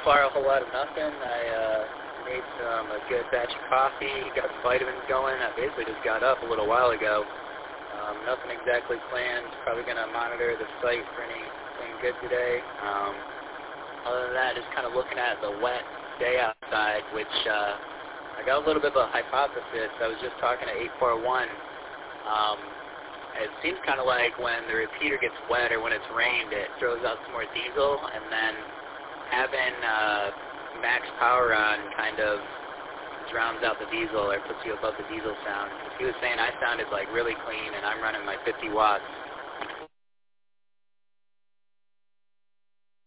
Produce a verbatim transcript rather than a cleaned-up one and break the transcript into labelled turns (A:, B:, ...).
A: far, a whole lot of nothing. I uh, made some a good batch of coffee, got some vitamins going. I basically just got up a little while ago. Um, nothing exactly planned. Probably going to monitor the site for anything good today. Um, other than that, just kind of looking at the wet day outside, which uh, I got a little bit of a hypothesis. I was just talking to eight four one. Um, it seems kind of like when the repeater gets wet or when it's rained, it throws out some more diesel, and then having uh, max power on kind of drowns out the diesel or puts you above the diesel sound. He was saying I sounded like really clean, and I'm running my fifty watts.